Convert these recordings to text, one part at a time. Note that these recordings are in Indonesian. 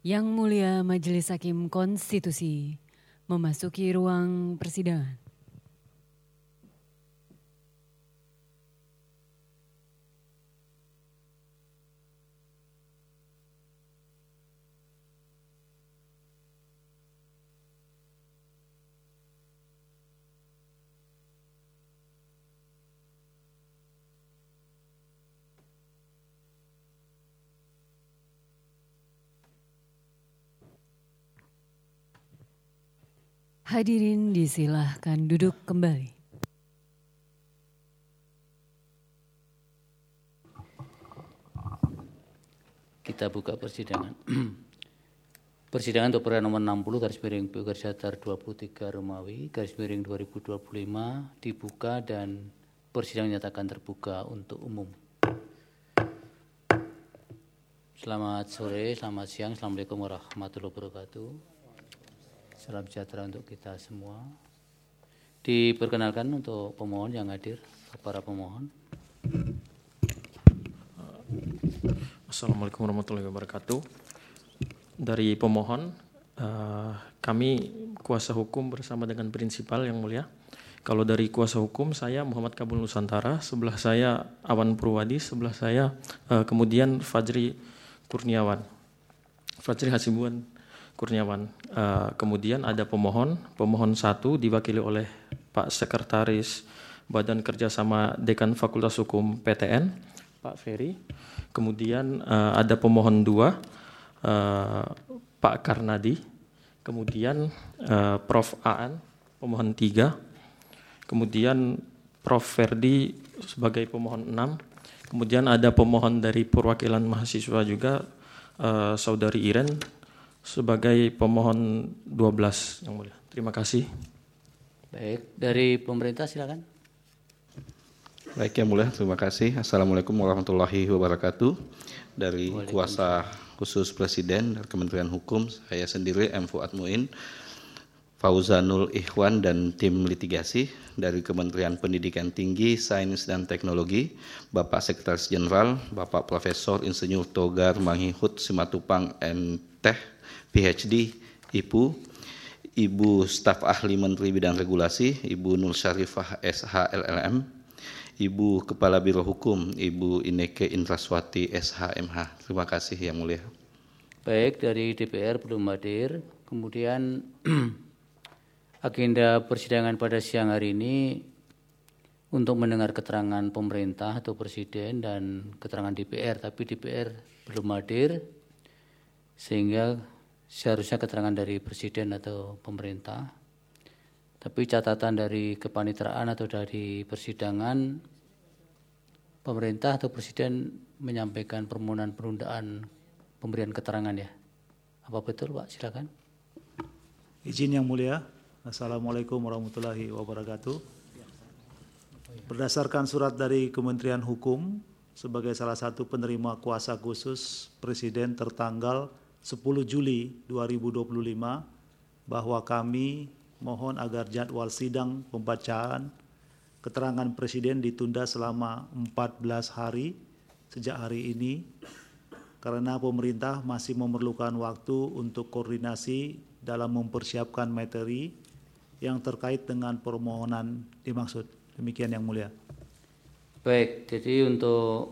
Yang Mulia Majelis Hakim Konstitusi memasuki ruang persidangan. Hadirin disilahkan duduk kembali. Kita buka persidangan. Persidangan untuk perkara nomor 60 garis miring PU garis datar 23 Romawi garis miring 2025 dibuka dan persidangan nyatakan terbuka untuk umum. Selamat sore, selamat siang, Assalamualaikum warahmatullahi wabarakatuh. Salam sejahtera untuk kita semua. Diperkenalkan untuk pemohon yang hadir, para pemohon. Assalamualaikum warahmatullahi wabarakatuh. Dari pemohon, kami kuasa hukum bersama dengan prinsipal yang mulia. Kalau dari kuasa hukum, saya Muhammad Kabul Nusantara, sebelah saya Awan Purwadi, sebelah saya kemudian Fajri Kurniawan, Fajri Hasibuan Kurniawan. Kemudian ada pemohon 1 diwakili oleh Pak Sekretaris Badan Kerjasama Dekan Fakultas Hukum PTN, Pak Ferry. Kemudian ada pemohon 2, Pak Karnadi. Kemudian Prof. Aan, pemohon 3. Kemudian Prof. Ferdi sebagai pemohon 6. Kemudian ada pemohon dari perwakilan mahasiswa juga, Saudari Iren sebagai pemohon 12 yang mulia. Terima kasih. Baik, dari pemerintah silakan. Baik yang mulia, terima kasih. Assalamualaikum warahmatullahi wabarakatuh. Dari kuasa khusus Presiden dari Kementerian Hukum, saya sendiri M. Fuad Muin, Fauzanul Ikhwan dan tim litigasi dari Kementerian Pendidikan Tinggi, Sains dan Teknologi, Bapak Sekretaris Jenderal, Bapak Profesor Insinyur Togar Manghihut Simatupang MTech, PhD, Ibu Staf Ahli Menteri Bidang Regulasi, Ibu Nur Syarifah SH LLM, Ibu Kepala Biro Hukum, Ibu Ineke Indraswati SH.MH. Terima kasih yang mulia. Baik, dari DPR belum hadir. Kemudian agenda persidangan pada siang hari ini untuk mendengar keterangan pemerintah atau presiden dan keterangan DPR, tapi DPR belum hadir sehingga seharusnya keterangan dari presiden atau pemerintah. Tapi catatan dari kepanitraan atau dari persidangan, pemerintah atau presiden menyampaikan permohonan penundaan pemberian keterangan ya. Apa betul Pak? Silakan. Izin yang mulia. Assalamualaikum warahmatullahi wabarakatuh. Berdasarkan surat dari Kementerian Hukum sebagai salah satu penerima kuasa khusus Presiden tertanggal 10 Juli 2025 bahwa kami mohon agar jadwal sidang pembacaan keterangan Presiden ditunda selama 14 hari sejak hari ini karena pemerintah masih memerlukan waktu untuk koordinasi dalam mempersiapkan materi yang terkait dengan permohonan dimaksud. Demikian yang mulia. Baik, jadi untuk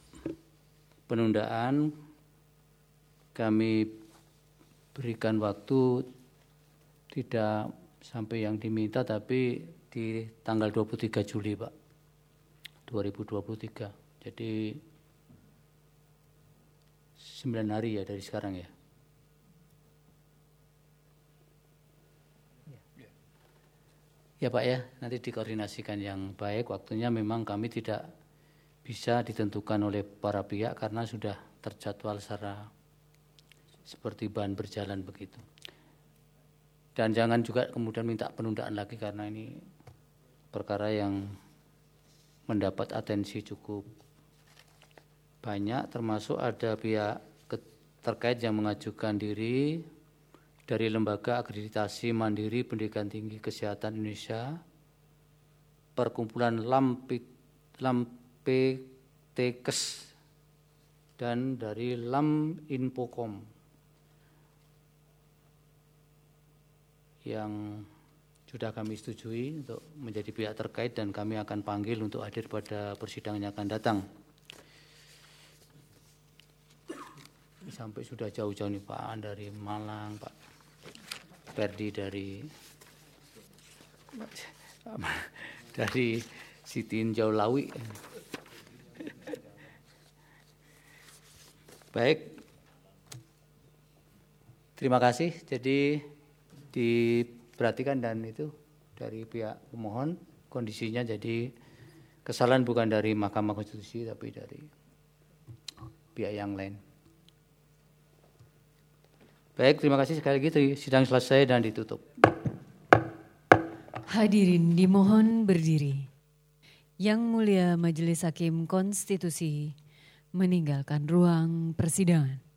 penundaan kami berikan waktu tidak sampai yang diminta, tapi di tanggal 23 Juli Pak 2023. Jadi 9 hari ya dari sekarang ya. Ya Pak ya, nanti dikoordinasikan yang baik. Waktunya memang kami tidak bisa ditentukan oleh para pihak karena sudah terjadwal secara seperti bahan berjalan begitu. Dan jangan juga kemudian minta penundaan lagi karena ini perkara yang mendapat atensi cukup banyak, termasuk ada pihak terkait yang mengajukan diri dari Lembaga Akreditasi Mandiri Pendidikan Tinggi Kesehatan Indonesia, Perkumpulan LAMPTKES, dan dari LAM Infokom. yang sudah kami setujui untuk menjadi pihak terkait dan kami akan panggil untuk hadir pada persidangan yang akan datang. Sampai sudah jauh-jauh nih Pak Aan dari Malang, Pak Ferdi dari Sitinjau Lawi. Baik, terima kasih. Jadi diperhatikan dan itu dari pihak pemohon kondisinya jadi kesalahan bukan dari Mahkamah Konstitusi tapi dari pihak yang lain. Baik, terima kasih sekali lagi. Sidang selesai dan ditutup. Hadirin dimohon berdiri. Yang Mulia Majelis Hakim Konstitusi meninggalkan ruang persidangan.